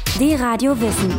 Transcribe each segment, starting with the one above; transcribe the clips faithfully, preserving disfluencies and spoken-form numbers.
Die Radio Wissen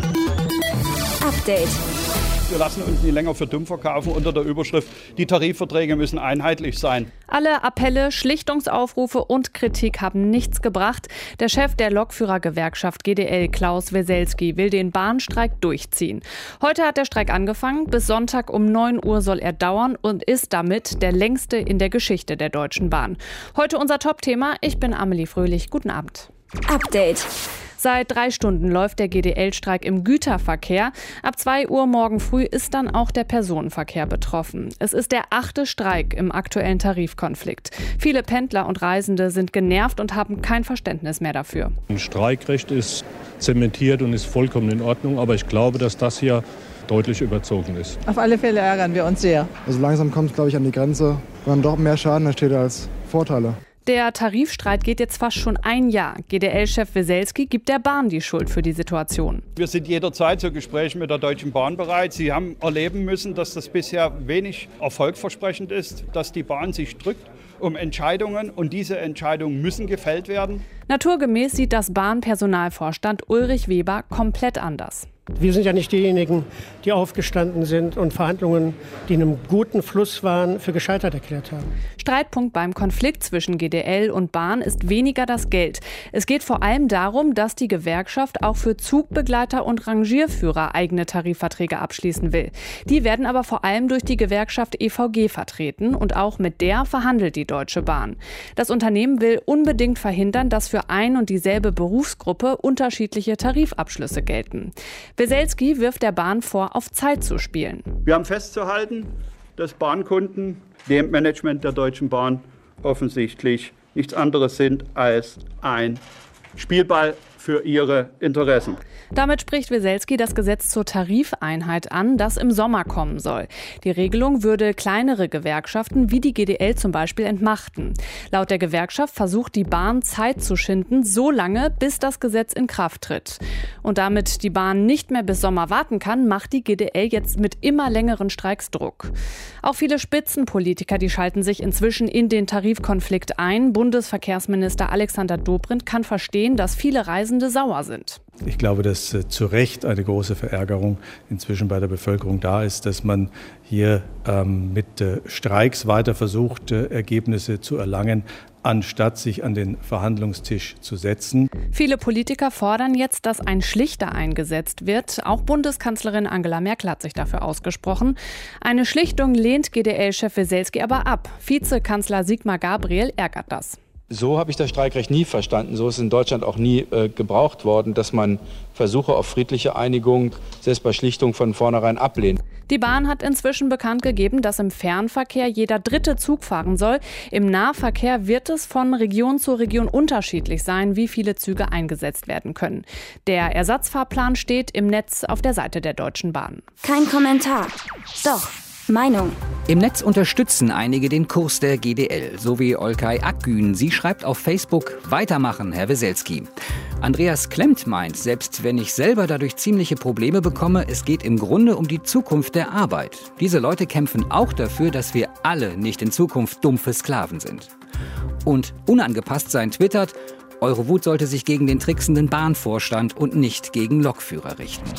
Update. Wir lassen uns nie länger für dumm verkaufen unter der Überschrift, die Tarifverträge müssen einheitlich sein. Alle Appelle, Schlichtungsaufrufe und Kritik haben nichts gebracht. Der Chef der Lokführergewerkschaft G D L, Klaus Weselski, will den Bahnstreik durchziehen. Heute hat der Streik angefangen. Bis Sonntag um neun Uhr soll er dauern und ist damit der längste in der Geschichte der Deutschen Bahn. Heute unser Top-Thema. Ich bin Amelie Fröhlich. Guten Abend. Update. Seit drei Stunden läuft der G D L-Streik im Güterverkehr. Ab zwei Uhr morgen früh ist dann auch der Personenverkehr betroffen. Es ist der achte Streik im aktuellen Tarifkonflikt. Viele Pendler und Reisende sind genervt und haben kein Verständnis mehr dafür. Ein Streikrecht ist zementiert und ist vollkommen in Ordnung, aber ich glaube, dass das hier deutlich überzogen ist. Auf alle Fälle ärgern wir uns sehr. Also langsam kommt es, glaube ich, an die Grenze, wo dann doch mehr Schaden entsteht als Vorteile. Der Tarifstreit geht jetzt fast schon ein Jahr. G D L-Chef Weselski gibt der Bahn die Schuld für die Situation. Wir sind jederzeit zu Gesprächen mit der Deutschen Bahn bereit. Sie haben erleben müssen, dass das bisher wenig erfolgversprechend ist, dass die Bahn sich drückt um Entscheidungen und diese Entscheidungen müssen gefällt werden. Naturgemäß sieht das Bahnpersonalvorstand Ulrich Weber komplett anders. Wir sind ja nicht diejenigen, die aufgestanden sind und Verhandlungen, die in einem guten Fluss waren, für gescheitert erklärt haben. Streitpunkt beim Konflikt zwischen G D L und Bahn ist weniger das Geld. Es geht vor allem darum, dass die Gewerkschaft auch für Zugbegleiter und Rangierführer eigene Tarifverträge abschließen will. Die werden aber vor allem durch die Gewerkschaft E V G vertreten und auch mit der verhandelt die Deutsche Bahn. Das Unternehmen will unbedingt verhindern, dass für ein und dieselbe Berufsgruppe unterschiedliche Tarifabschlüsse gelten. Weselski wirft der Bahn vor, auf Zeit zu spielen. Wir haben festzuhalten, dass Bahnkunden dem Management der Deutschen Bahn offensichtlich nichts anderes sind als ein Spielball für ihre Interessen. Damit spricht Weselski das Gesetz zur Tarifeinheit an, das im Sommer kommen soll. Die Regelung würde kleinere Gewerkschaften wie die G D L zum Beispiel entmachten. Laut der Gewerkschaft versucht die Bahn Zeit zu schinden, so lange, bis das Gesetz in Kraft tritt. Und damit die Bahn nicht mehr bis Sommer warten kann, macht die G D L jetzt mit immer längeren Streiks Druck. Auch viele Spitzenpolitiker, die schalten sich inzwischen in den Tarifkonflikt ein. Bundesverkehrsminister Alexander Dobrindt kann verstehen, dass viele Reisende sauer sind. Ich glaube, dass äh, zu Recht eine große Verärgerung inzwischen bei der Bevölkerung da ist, dass man hier ähm, mit äh, Streiks weiter versucht, äh, Ergebnisse zu erlangen, anstatt sich an den Verhandlungstisch zu setzen. Viele Politiker fordern jetzt, dass ein Schlichter eingesetzt wird. Auch Bundeskanzlerin Angela Merkel hat sich dafür ausgesprochen. Eine Schlichtung lehnt G D L-Chef Weselski aber ab. Vizekanzler Sigmar Gabriel ärgert das. So habe ich das Streikrecht nie verstanden. So ist es in Deutschland auch nie äh, gebraucht worden, dass man Versuche auf friedliche Einigung selbst bei Schlichtung von vornherein ablehnt. Die Bahn hat inzwischen bekannt gegeben, dass im Fernverkehr jeder dritte Zug fahren soll. Im Nahverkehr wird es von Region zu Region unterschiedlich sein, wie viele Züge eingesetzt werden können. Der Ersatzfahrplan steht im Netz auf der Seite der Deutschen Bahn. Kein Kommentar. Doch. Meinung. Im Netz unterstützen einige den Kurs der G D L, so wie Olkay Akgün. Sie schreibt auf Facebook: Weitermachen, Herr Weselski. Andreas Klemmt meint, selbst wenn ich selber dadurch ziemliche Probleme bekomme, es geht im Grunde um die Zukunft der Arbeit. Diese Leute kämpfen auch dafür, dass wir alle nicht in Zukunft dumpfe Sklaven sind. Und unangepasst sein twittert: Eure Wut sollte sich gegen den tricksenden Bahnvorstand und nicht gegen Lokführer richten.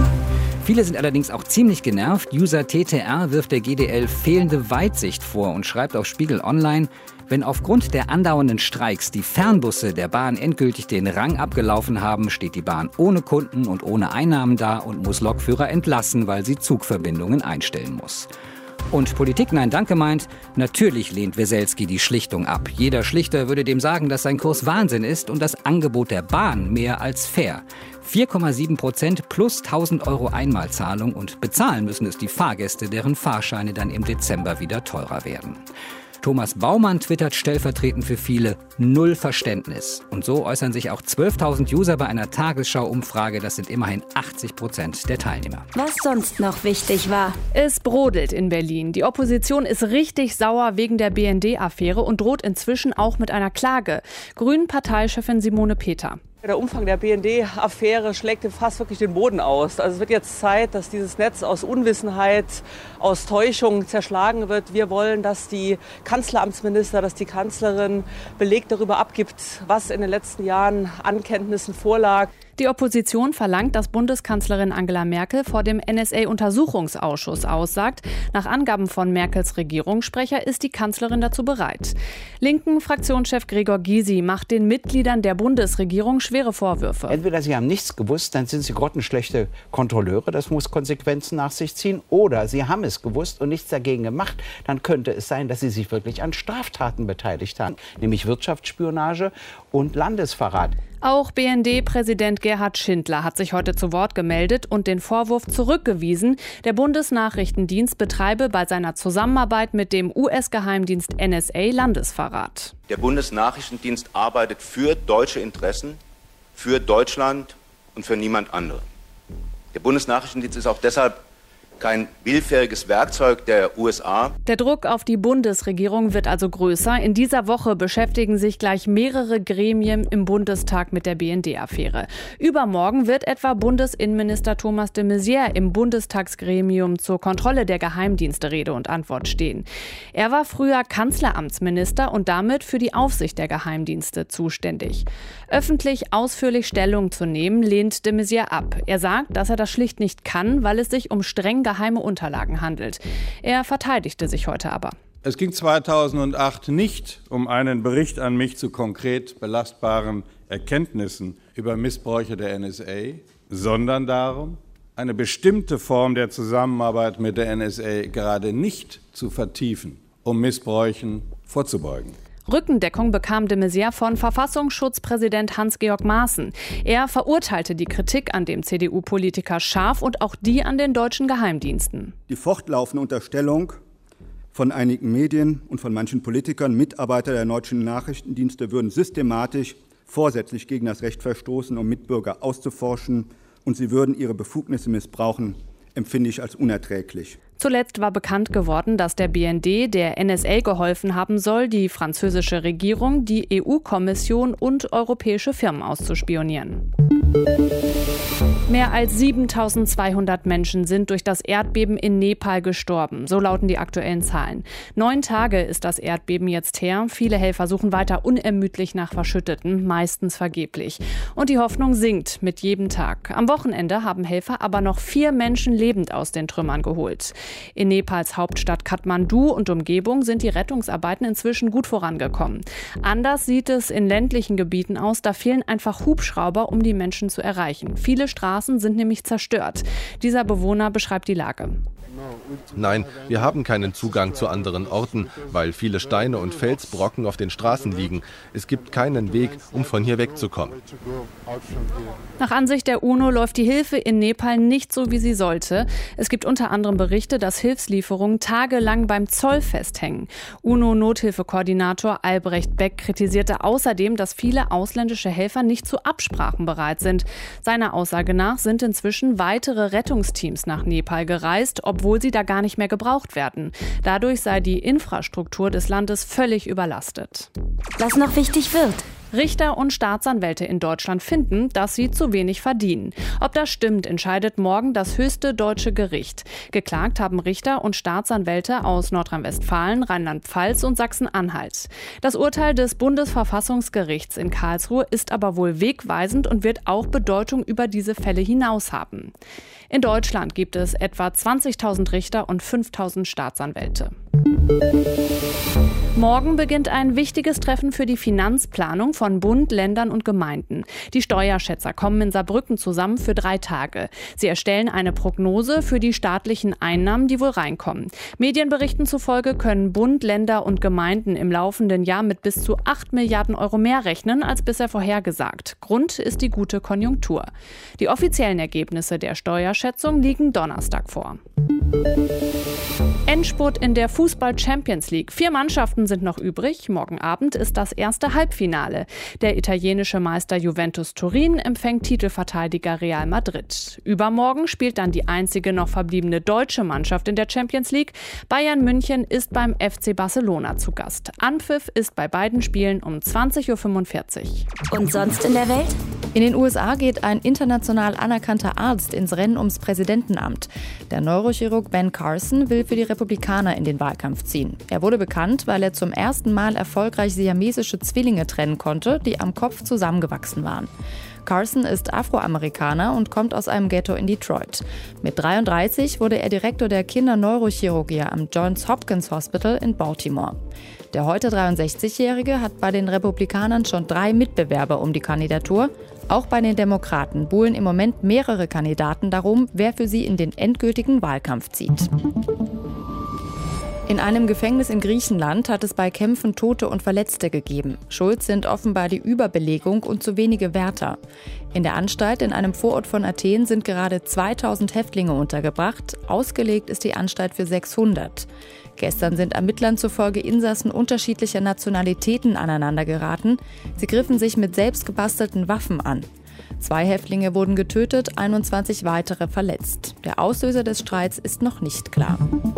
Viele sind allerdings auch ziemlich genervt. User T T R wirft der G D L fehlende Weitsicht vor und schreibt auf Spiegel Online: Wenn aufgrund der andauernden Streiks die Fernbusse der Bahn endgültig den Rang abgelaufen haben, steht die Bahn ohne Kunden und ohne Einnahmen da und muss Lokführer entlassen, weil sie Zugverbindungen einstellen muss. Und Politik Nein Danke meint, natürlich lehnt Weselski die Schlichtung ab. Jeder Schlichter würde dem sagen, dass sein Kurs Wahnsinn ist und das Angebot der Bahn mehr als fair. vier Komma sieben Prozent plus tausend Euro Einmalzahlung und bezahlen müssen es die Fahrgäste, deren Fahrscheine dann im Dezember wieder teurer werden. Thomas Baumann twittert stellvertretend für viele: Null Verständnis. Und so äußern sich auch zwölftausend User bei einer Tagesschau-Umfrage. Das sind immerhin achtzig Prozent der Teilnehmer. Was sonst noch wichtig war. Es brodelt in Berlin. Die Opposition ist richtig sauer wegen der B N D-Affäre und droht inzwischen auch mit einer Klage. Grünen-Parteichefin Simone Peter. Der Umfang der B N D-Affäre schlägt fast wirklich den Boden aus. Also es wird jetzt Zeit, dass dieses Netz aus Unwissenheit, aus Täuschung zerschlagen wird. Wir wollen, dass die Kanzleramtsminister, dass die Kanzlerin Beleg darüber abgibt, was in den letzten Jahren an Kenntnissen vorlag. Die Opposition verlangt, dass Bundeskanzlerin Angela Merkel vor dem N S A-Untersuchungsausschuss aussagt. Nach Angaben von Merkels Regierungssprecher ist die Kanzlerin dazu bereit. Linken Fraktionschef Gregor Gysi macht den Mitgliedern der Bundesregierung schwere Vorwürfe. Entweder sie haben nichts gewusst, dann sind sie grottenschlechte Kontrolleure, das muss Konsequenzen nach sich ziehen. Oder sie haben es gewusst und nichts dagegen gemacht. Dann könnte es sein, dass sie sich wirklich an Straftaten beteiligt haben, nämlich Wirtschaftsspionage und Landesverrat. Auch B N D-Präsident Gerhard Schindler hat sich heute zu Wort gemeldet und den Vorwurf zurückgewiesen, der Bundesnachrichtendienst betreibe bei seiner Zusammenarbeit mit dem U S-Geheimdienst N S A Landesverrat. Der Bundesnachrichtendienst arbeitet für deutsche Interessen, für Deutschland und für niemand anderen. Der Bundesnachrichtendienst ist auch deshalb kein willfähriges Werkzeug der U S A. Der Druck auf die Bundesregierung wird also größer. In dieser Woche beschäftigen sich gleich mehrere Gremien im Bundestag mit der B N D-Affäre. Übermorgen wird etwa Bundesinnenminister Thomas de Maizière im Bundestagsgremium zur Kontrolle der Geheimdienste Rede und Antwort stehen. Er war früher Kanzleramtsminister und damit für die Aufsicht der Geheimdienste zuständig. Öffentlich ausführlich Stellung zu nehmen, lehnt de Maizière ab. Er sagt, dass er das schlicht nicht kann, weil es sich um streng geheime Unterlagen handelt. Er verteidigte sich heute aber. Es ging zweitausendacht nicht um einen Bericht an mich zu konkret belastbaren Erkenntnissen über Missbräuche der N S A, sondern darum, eine bestimmte Form der Zusammenarbeit mit der N S A gerade nicht zu vertiefen, um Missbräuchen vorzubeugen. Rückendeckung bekam de Maizière von Verfassungsschutzpräsident Hans-Georg Maaßen. Er verurteilte die Kritik an dem C D U-Politiker scharf und auch die an den deutschen Geheimdiensten. Die fortlaufende Unterstellung von einigen Medien und von manchen Politikern, Mitarbeiter der deutschen Nachrichtendienste würden systematisch vorsätzlich gegen das Recht verstoßen, um Mitbürger auszuforschen, und sie würden ihre Befugnisse missbrauchen, empfinde ich als unerträglich. Zuletzt war bekannt geworden, dass der B N D der N S A geholfen haben soll, die französische Regierung, die E U-Kommission und europäische Firmen auszuspionieren. Mehr als siebentausendzweihundert Menschen sind durch das Erdbeben in Nepal gestorben. So lauten die aktuellen Zahlen. Neun Tage ist das Erdbeben jetzt her. Viele Helfer suchen weiter unermüdlich nach Verschütteten, meistens vergeblich. Und die Hoffnung sinkt mit jedem Tag. Am Wochenende haben Helfer aber noch vier Menschen lebend aus den Trümmern geholt. In Nepals Hauptstadt Kathmandu und Umgebung sind die Rettungsarbeiten inzwischen gut vorangekommen. Anders sieht es in ländlichen Gebieten aus. Da fehlen einfach Hubschrauber, um die Menschen zu erreichen. Viele Straßen sind nämlich zerstört. Dieser Bewohner beschreibt die Lage. Nein, wir haben keinen Zugang zu anderen Orten, weil viele Steine und Felsbrocken auf den Straßen liegen. Es gibt keinen Weg, um von hier wegzukommen. Nach Ansicht der UNO läuft die Hilfe in Nepal nicht so, wie sie sollte. Es gibt unter anderem Berichte, dass Hilfslieferungen tagelang beim Zoll festhängen. UNO-Nothilfekoordinator Albrecht Beck kritisierte außerdem, dass viele ausländische Helfer nicht zu Absprachen bereit sind. Seiner Aussage nach sind inzwischen weitere Rettungsteams nach Nepal gereist, obwohl sie da gar nicht mehr gebraucht werden. Dadurch sei die Infrastruktur des Landes völlig überlastet. Was noch wichtig wird. Richter und Staatsanwälte in Deutschland finden, dass sie zu wenig verdienen. Ob das stimmt, entscheidet morgen das höchste deutsche Gericht. Geklagt haben Richter und Staatsanwälte aus Nordrhein-Westfalen, Rheinland-Pfalz und Sachsen-Anhalt. Das Urteil des Bundesverfassungsgerichts in Karlsruhe ist aber wohl wegweisend und wird auch Bedeutung über diese Fälle hinaus haben. In Deutschland gibt es etwa zwanzigtausend Richter und fünftausend Staatsanwälte. Morgen beginnt ein wichtiges Treffen für die Finanzplanung von Bund, Ländern und Gemeinden. Die Steuerschätzer kommen in Saarbrücken zusammen für drei Tage. Sie erstellen eine Prognose für die staatlichen Einnahmen, die wohl reinkommen. Medienberichten zufolge können Bund, Länder und Gemeinden im laufenden Jahr mit bis zu acht Milliarden Euro mehr rechnen als bisher vorhergesagt. Grund ist die gute Konjunktur. Die offiziellen Ergebnisse der Steuerschätzung liegen Donnerstag vor. Endspurt in der Fußball-Champions League. Vier Mannschaften sind noch übrig. Morgen Abend ist das erste Halbfinale. Der italienische Meister Juventus Turin empfängt Titelverteidiger Real Madrid. Übermorgen spielt dann die einzige noch verbliebene deutsche Mannschaft in der Champions League. Bayern München ist beim F C Barcelona zu Gast. Anpfiff ist bei beiden Spielen um zwanzig Uhr fünfundvierzig. Und sonst in der Welt? In den U S A geht ein international anerkannter Arzt ins Rennen ums Präsidentenamt. Der Neurochirurg Ben Carson will für die Republikaner in den Wahlkampf ziehen. Er wurde bekannt, weil er zum ersten Mal erfolgreich siamesische Zwillinge trennen konnte, die am Kopf zusammengewachsen waren. Carson ist Afroamerikaner und kommt aus einem Ghetto in Detroit. Mit dreiunddreißig wurde er Direktor der Kinderneurochirurgie am Johns Hopkins Hospital in Baltimore. Der heute dreiundsechzigjährige hat bei den Republikanern schon drei Mitbewerber um die Kandidatur. Auch bei den Demokraten buhlen im Moment mehrere Kandidaten darum, wer für sie in den endgültigen Wahlkampf zieht. In einem Gefängnis in Griechenland hat es bei Kämpfen Tote und Verletzte gegeben. Schuld sind offenbar die Überbelegung und zu wenige Wärter. In der Anstalt in einem Vorort von Athen sind gerade zweitausend Häftlinge untergebracht. Ausgelegt ist die Anstalt für sechshundert. Gestern sind Ermittlern zufolge Insassen unterschiedlicher Nationalitäten aneinandergeraten. Sie griffen sich mit selbstgebastelten Waffen an. Zwei Häftlinge wurden getötet, einundzwanzig weitere verletzt. Der Auslöser des Streits ist noch nicht klar.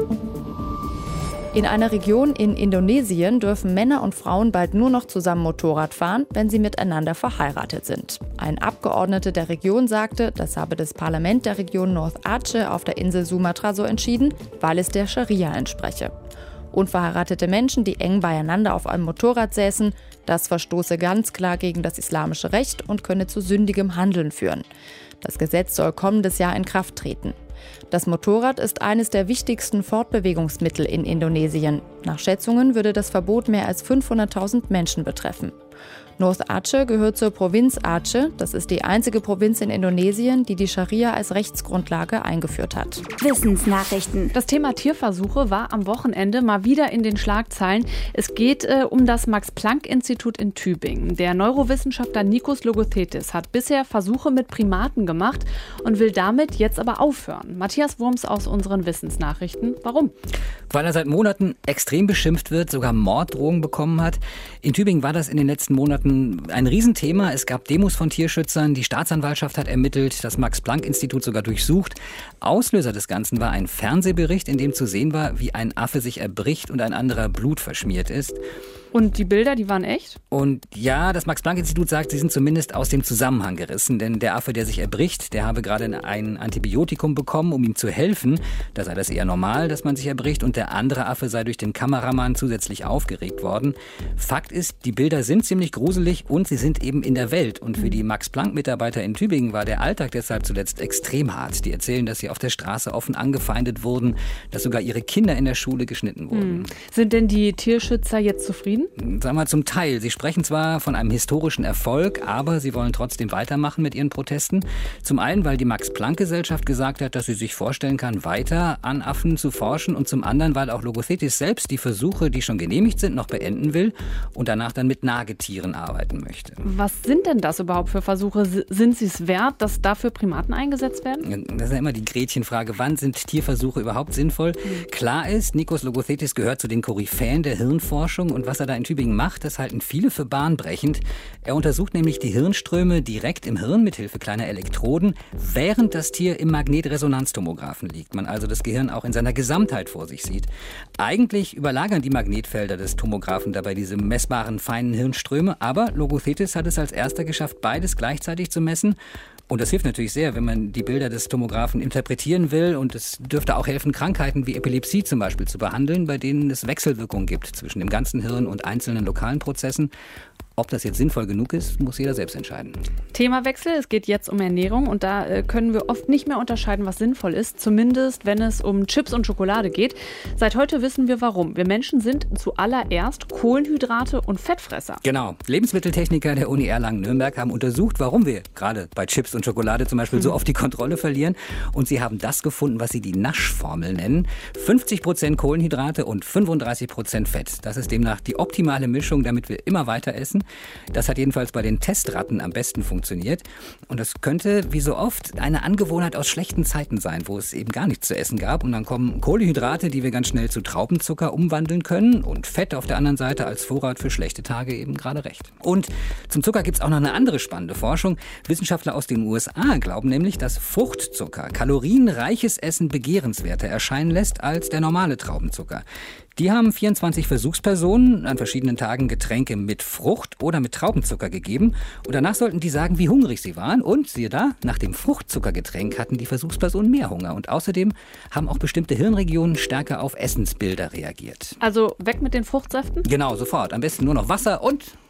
In einer Region in Indonesien dürfen Männer und Frauen bald nur noch zusammen Motorrad fahren, wenn sie miteinander verheiratet sind. Ein Abgeordneter der Region sagte, das habe das Parlament der Region North Aceh auf der Insel Sumatra so entschieden, weil es der Scharia entspreche. Unverheiratete Menschen, die eng beieinander auf einem Motorrad säßen, das verstoße ganz klar gegen das islamische Recht und könne zu sündigem Handeln führen. Das Gesetz soll kommendes Jahr in Kraft treten. Das Motorrad ist eines der wichtigsten Fortbewegungsmittel in Indonesien. Nach Schätzungen würde das Verbot mehr als fünfhunderttausend Menschen betreffen. North Aceh gehört zur Provinz Aceh. Das ist die einzige Provinz in Indonesien, die die Scharia als Rechtsgrundlage eingeführt hat. Wissensnachrichten. Das Thema Tierversuche war am Wochenende mal wieder in den Schlagzeilen. Es geht äh, um das Max-Planck-Institut in Tübingen. Der Neurowissenschaftler Nikos Logothetis hat bisher Versuche mit Primaten gemacht und will damit jetzt aber aufhören. Matthias Wurms aus unseren Wissensnachrichten. Warum? Weil er seit Monaten extrem beschimpft wird, sogar Morddrohungen bekommen hat. In Tübingen war das in den letzten Monaten ein Riesenthema. Es gab Demos von Tierschützern, die Staatsanwaltschaft hat ermittelt, das Max-Planck-Institut sogar durchsucht. Auslöser des Ganzen war ein Fernsehbericht, in dem zu sehen war, wie ein Affe sich erbricht und ein anderer Blut verschmiert ist. Und die Bilder, die waren echt? Und ja, das Max-Planck-Institut sagt, sie sind zumindest aus dem Zusammenhang gerissen. Denn der Affe, der sich erbricht, der habe gerade ein Antibiotikum bekommen, um ihm zu helfen. Da sei das eher normal, dass man sich erbricht. Und der andere Affe sei durch den Kameramann zusätzlich aufgeregt worden. Fakt ist, die Bilder sind ziemlich gruselig und sie sind eben in der Welt. Und für die Max-Planck-Mitarbeiter in Tübingen war der Alltag deshalb zuletzt extrem hart. Die erzählen, dass sie auf der Straße offen angefeindet wurden, dass sogar ihre Kinder in der Schule geschnitten wurden. Hm. Sind denn die Tierschützer jetzt zufrieden? Sagen wir zum Teil. Sie sprechen zwar von einem historischen Erfolg, aber sie wollen trotzdem weitermachen mit ihren Protesten. Zum einen, weil die Max-Planck-Gesellschaft gesagt hat, dass sie sich vorstellen kann, weiter an Affen zu forschen. Und zum anderen, weil auch Logothetis selbst die Versuche, die schon genehmigt sind, noch beenden will und danach dann mit Nagetieren arbeiten möchte. Was sind denn das überhaupt für Versuche? Sind sie es wert, dass dafür Primaten eingesetzt werden? Das ist ja immer die Gretchenfrage, wann sind Tierversuche überhaupt sinnvoll? Mhm. Klar ist, Nikos Logothetis gehört zu den Koryphäen der Hirnforschung und was er da in Tübingen macht, das halten viele für bahnbrechend. Er untersucht nämlich die Hirnströme direkt im Hirn mithilfe kleiner Elektroden, während das Tier im Magnetresonanztomographen liegt. Man also das Gehirn auch in seiner Gesamtheit vor sich sieht. Eigentlich überlagern die Magnetfelder des Tomographen dabei diese messbaren feinen Hirnströme, aber Logothetis hat es als erster geschafft, beides gleichzeitig zu messen. Und das hilft natürlich sehr, wenn man die Bilder des Tomographen interpretieren will. Und es dürfte auch helfen, Krankheiten wie Epilepsie zum Beispiel zu behandeln, bei denen es Wechselwirkungen gibt zwischen dem ganzen Hirn und einzelnen lokalen Prozessen. Ob das jetzt sinnvoll genug ist, muss jeder selbst entscheiden. Themawechsel, es geht jetzt um Ernährung und da äh, können wir oft nicht mehr unterscheiden, was sinnvoll ist, zumindest wenn es um Chips und Schokolade geht. Seit heute wissen wir warum. Wir Menschen sind zuallererst Kohlenhydrate und Fettfresser. Genau. Lebensmitteltechniker der Uni Erlangen-Nürnberg haben untersucht, warum wir gerade bei Chips und Schokolade zum Beispiel mhm. so oft die Kontrolle verlieren. Und sie haben das gefunden, was sie die Naschformel nennen. fünfzig Prozent Kohlenhydrate und fünfunddreißig Prozent Fett. Das ist demnach die optimale Mischung, damit wir immer weiter essen. Das hat jedenfalls bei den Testratten am besten funktioniert. Und das könnte, wie so oft, eine Angewohnheit aus schlechten Zeiten sein, wo es eben gar nichts zu essen gab. Und dann kommen Kohlenhydrate, die wir ganz schnell zu Traubenzucker umwandeln können. Und Fett auf der anderen Seite als Vorrat für schlechte Tage eben gerade recht. Und zum Zucker gibt es auch noch eine andere spannende Forschung. Wissenschaftler aus den U S A glauben nämlich, dass Fruchtzucker kalorienreiches Essen begehrenswerter erscheinen lässt als der normale Traubenzucker. Die haben vierundzwanzig Versuchspersonen an verschiedenen Tagen Getränke mit Frucht oder mit Traubenzucker gegeben. Und danach sollten die sagen, wie hungrig sie waren. Und siehe da, nach dem Fruchtzuckergetränk hatten die Versuchspersonen mehr Hunger. Und außerdem haben auch bestimmte Hirnregionen stärker auf Essensbilder reagiert. Also weg mit den Fruchtsäften? Genau, sofort. Am besten nur noch Wasser und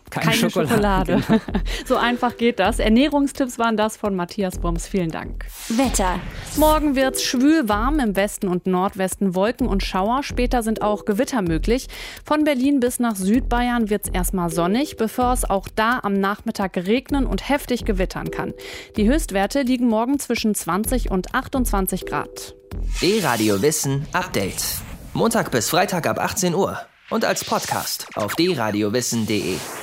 Keine, Keine Schokolade. Schokolade. So einfach geht das. Ernährungstipps waren das von Matthias Broms. Vielen Dank. Wetter. Morgen wird's schwül warm, im Westen und Nordwesten Wolken und Schauer. Später sind auch Gewitter möglich. Von Berlin bis nach Südbayern wird's erstmal sonnig, bevor es auch da am Nachmittag regnen und heftig gewittern kann. Die Höchstwerte liegen morgen zwischen zwanzig und achtundzwanzig Grad. D-Radio Wissen Update. Montag bis Freitag ab achtzehn Uhr und als Podcast auf d radio wissen punkt de.